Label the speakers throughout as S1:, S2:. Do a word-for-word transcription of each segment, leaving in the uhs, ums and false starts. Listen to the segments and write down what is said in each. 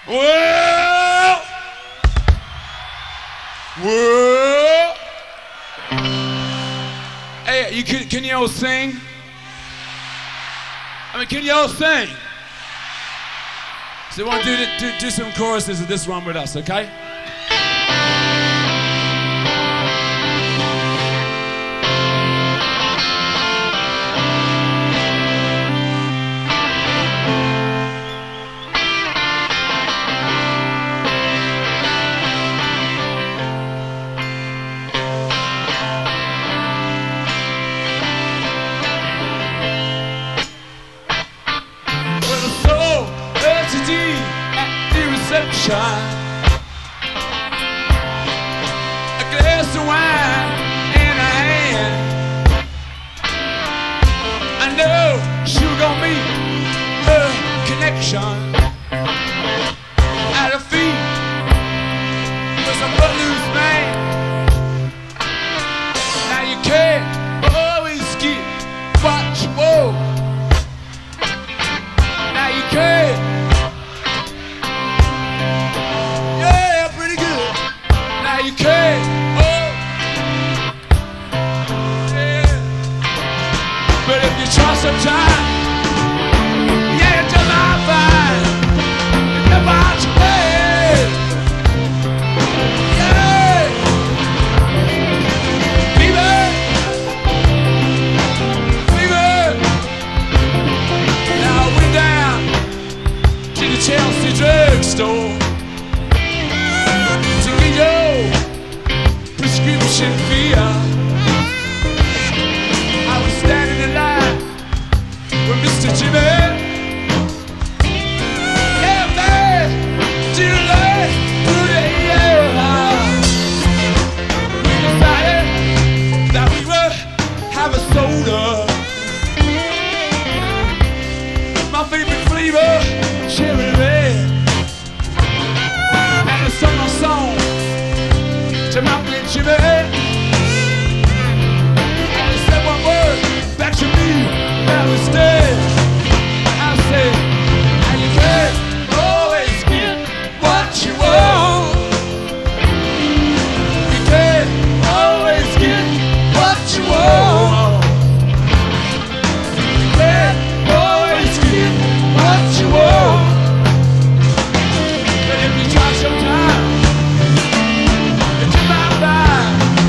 S1: Well, well. Hey, you can, can you all sing? I mean, can you all sing? So, you want to do, do, do some choruses of this one with us, okay? A glass of wine in her hand. I know she was gonna meet her connection. At her feet was a footloose man. Now you can't always get what you want. Now you can't. You can't, oh, yeah. But if you try sometime, yeah, you just might find you never out your way, yeah. Fever, fever. Now I went down to the Chelsea drugstore to get your prescription fear. I was standing in line with Mister Jimmy. Yeah, man, till the light through the air. We decided that we would have a soda. My favorite flavor, cherry red. And I sung a song to my friend Jimmy, and he said one word back to me that was dead. I said, now you can't always get what you want. You can't always get what you want. You can't always get what you want. But if you try sometime,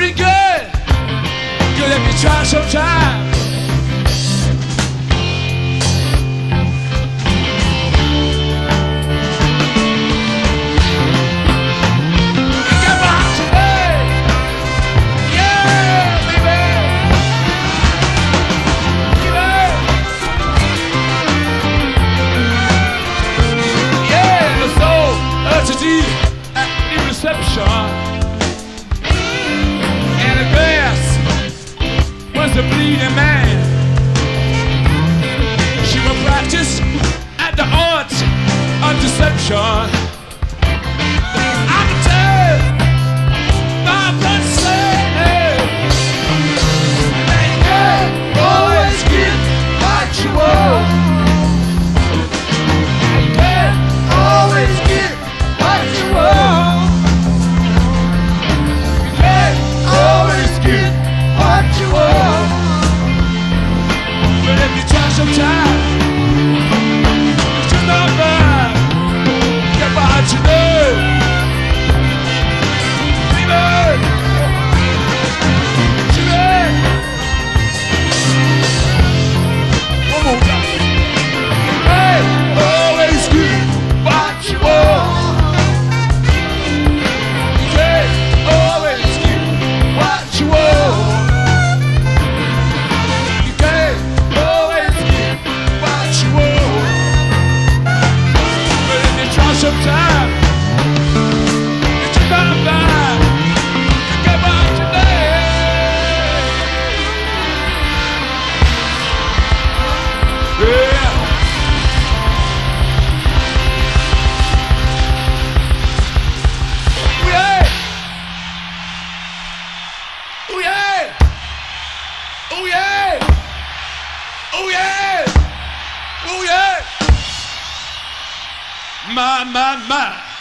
S1: pretty good. You let me try sometime. Get behind your leg. Yeah, baby. Yeah, the soul of the deep at the reception. The bleeding man. She will practice at the art of deception. I'm a dead, my blood slave. And you always get what you want. And you always get what you want. You always get what you want. But if you try sometime, it's just not bad. Get behind your nose, baby. Jimmy. One more time. Hey, always get what you want. Hey, always get what you want. Sometime it's not bad. You get by today. Yeah. Oh yeah. Oh yeah. Oh yeah. Oh yeah. Oh yeah. My, my, my.